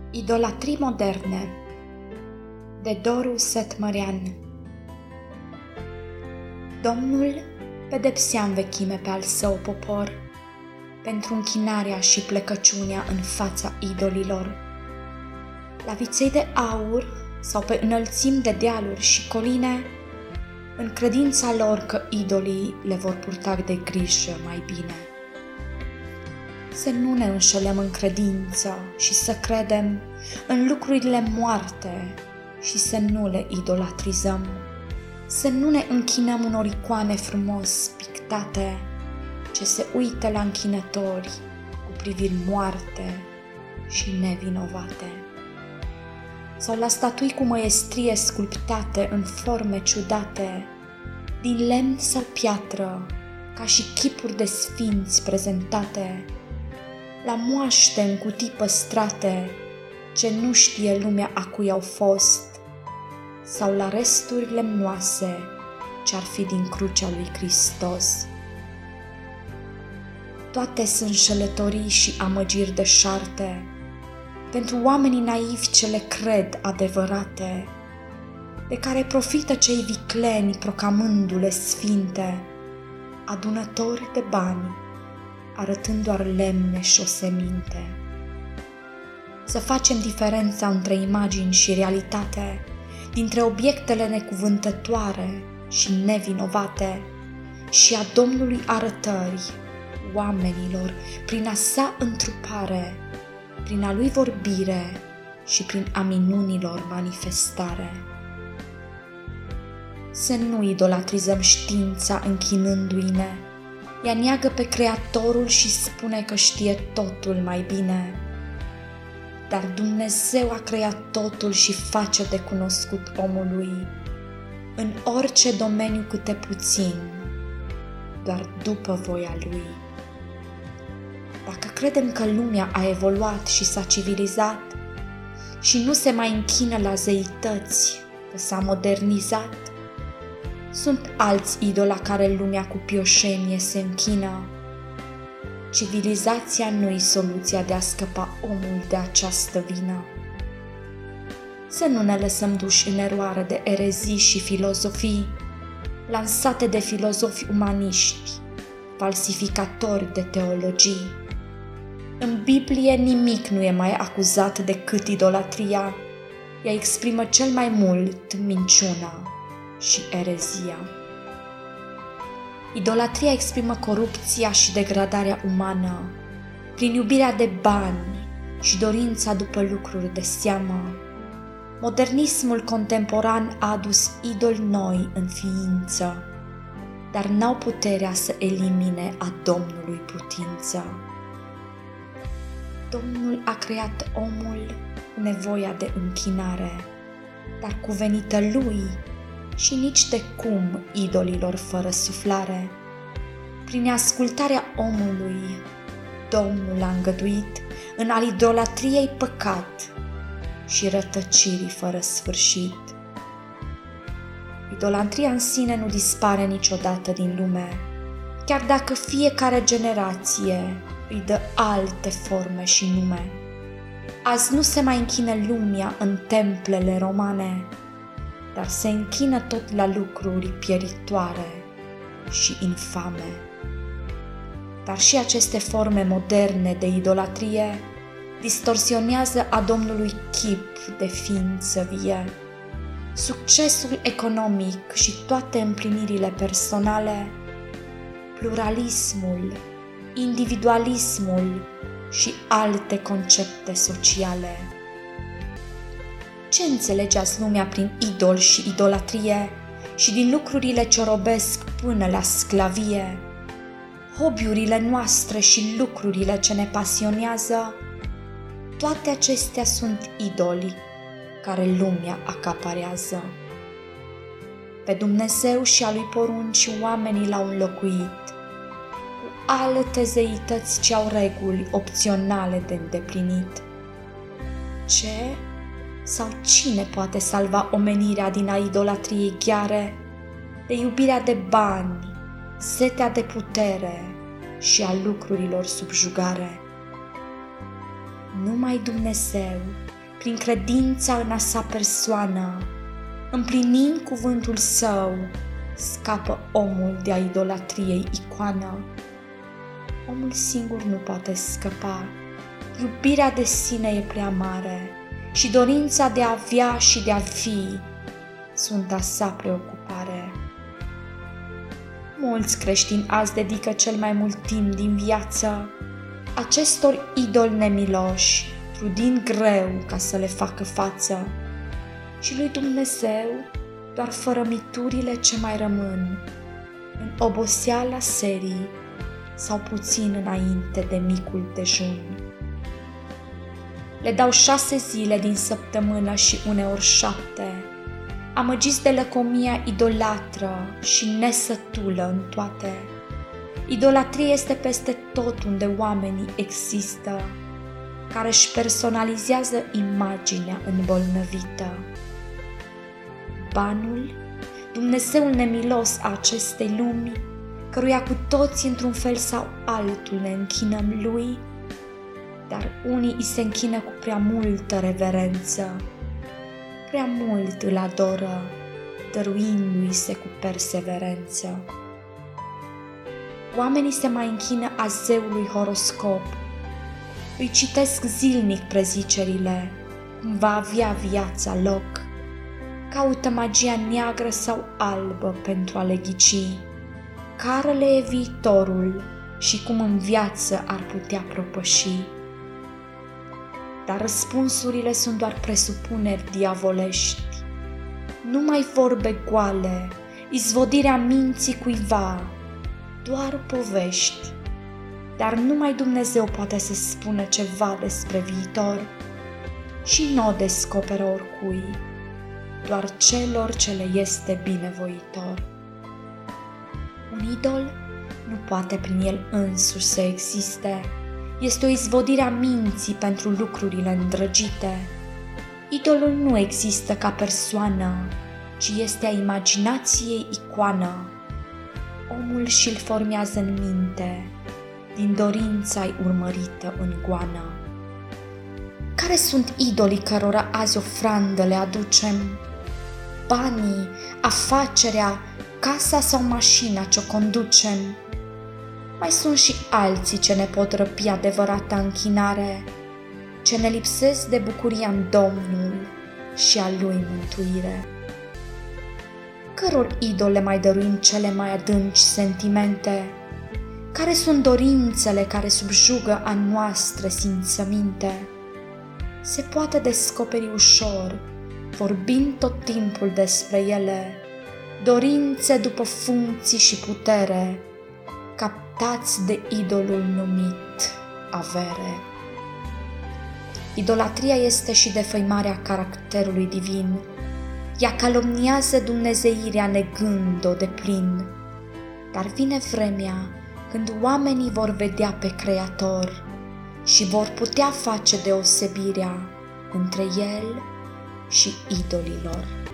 Idolatrii moderne de Doru Setmărean. Domnul pedepsea în vechime pe al său popor pentru închinarea și plecăciunea în fața idolilor. La viței de aur sau pe înălțimi de dealuri și coline, în credința lor că idolii le vor purta de grijă mai bine. Să nu ne înșelăm în credință și să credem în lucrurile moarte și să nu le idolatrizăm. Să nu ne închinăm unor icoane frumos pictate ce se uită la închinători cu priviri moarte și nevinovate. Sau la statui cu măiestrie sculptate în forme ciudate, din lemn sau piatră, ca și chipuri de sfinți prezentate, la moaște în cutii păstrate, ce nu știe lumea a cui au fost, sau la resturi lemnoase, ce-ar fi din crucea lui Hristos. Toate sunt înșelătorii și amăgiri deșarte, pentru oamenii naivi ce le cred adevărate, de care profită cei vicleni proclamându-le sfinte, adunători de bani, arătând doar lemne și oseminte. Să facem diferența între imagini și realitate, dintre obiectele necuvântătoare și nevinovate și a Domnului arătări oamenilor prin a sa întrupare, prin a lui vorbire și prin a minunilor manifestare. Să nu idolatrizăm știința închinându-i-ne. Ea neagă pe Creatorul și spune că știe totul mai bine. Dar Dumnezeu a creat totul și face de cunoscut omului, în orice domeniu câte puțin, doar după voia Lui. Dacă credem că lumea a evoluat și s-a civilizat și nu se mai închină la zeități, că s-a modernizat, sunt alți idoli la care lumea cu pioșenie se închină. Civilizația nu-i soluția de a scăpa omul de această vină. Să nu ne lăsăm duși în eroare de erezii și filozofii, lansate de filozofi umaniști, falsificatori de teologii. În Biblie nimic nu e mai acuzat decât idolatria. Ea exprimă cel mai mult minciuna și erezia. Idolatria exprimă corupția și degradarea umană, prin iubirea de bani și dorința după lucruri de seamă. Modernismul contemporan a adus idoli noi în ființă, dar n-au puterea să elimine a Domnului putință. Domnul a creat omul cu nevoia de închinare, dar cuvenită lui și nici de cum idolilor fără suflare. Prin ascultarea omului, Domnul a îngăduit în al idolatriei păcat și rătăcirii fără sfârșit. Idolatria în sine nu dispare niciodată din lume, chiar dacă fiecare generație îi dă alte forme și nume. Azi nu se mai închină lumea în templele romane, dar se închină tot la lucruri pieritoare și infame. Dar și aceste forme moderne de idolatrie distorsionează a Domnului chip de ființă vie. Succesul economic și toate împlinirile personale, pluralismul, individualismul și alte concepte sociale. Ce înțelege azi lumea prin idol și idolatrie și din lucrurile ce robesc până la sclavie? Hobby-urile noastre și lucrurile ce ne pasionează, toate acestea sunt idoli care lumea acaparează. Pe Dumnezeu și a lui porunci oamenii l-au înlocuit cu alte zeități ce au reguli opționale de îndeplinit. Ce sau cine poate salva omenirea din a idolatriei gheare, de iubirea de bani, setea de putere și a lucrurilor subjugare? Numai Dumnezeu prin credința în a sa persoană, împlinind cuvântul său, scapă omul de-a idolatriei icoană. Omul singur nu poate scăpa, iubirea de sine e prea mare și dorința de a avea și de a fi sunt a sa preocupare. Mulți creștini azi dedică cel mai mult timp din viață acestor idoli nemiloși, trudind greu ca să le facă față, și lui Dumnezeu doar fărămiturile ce mai rămân în oboseala serii sau puțin înainte de micul dejun. Le dau 6 zile din săptămână și uneori 7, amăgiți de lăcomia idolatră și nesătulă în toate. Idolatria este peste tot unde oamenii există, care își personalizează imaginea îmbolnăvită. Banul, Dumnezeul nemilos a acestei lumi, căruia cu toți într-un fel sau altul ne închinăm lui, dar unii îi se închină cu prea multă reverență, prea mult îl adoră, dăruindu-i se cu perseverență. Oamenii se mai închină a zeului horoscop, îi citesc zilnic prezicerile, cum va avea viața loc, caută magia neagră sau albă pentru a le ghici, care le e viitorul și cum în viață ar putea propăși. Dar răspunsurile sunt doar presupuneri diavolești, numai vorbe goale, izvodirea minții cuiva, doar povești. Dar numai Dumnezeu poate să spună ceva despre viitor și nu o descoperă oricui, doar celor ce le este binevoitor. Un idol nu poate prin el însuși să existe, este o izvodire a minții pentru lucrurile îndrăgite. Idolul nu există ca persoană, ci este a imaginației icoană. Omul și-l formează în minte, din dorința-i urmărită în goană. Care sunt idolii cărora azi ofrandă le aducem? Banii, afacerea, casa sau mașina ce-o conducem? Mai sunt și alții ce ne pot răpi adevărata închinare, ce ne lipsesc de bucuria în Domnul și a Lui mântuire. Căror idole mai dăruim cele mai adânci sentimente? Care sunt dorințele care subjugă a noastre simțăminte? Se poate descoperi ușor, vorbind tot timpul despre ele, dorințe după funcții și putere, captați de idolul numit avere. Idolatria este și defăimarea caracterului divin. Ea calomniază dumnezeirea negând-o deplin. Dar vine vremea când oamenii vor vedea pe Creator și vor putea face deosebirea între El și idolii lor.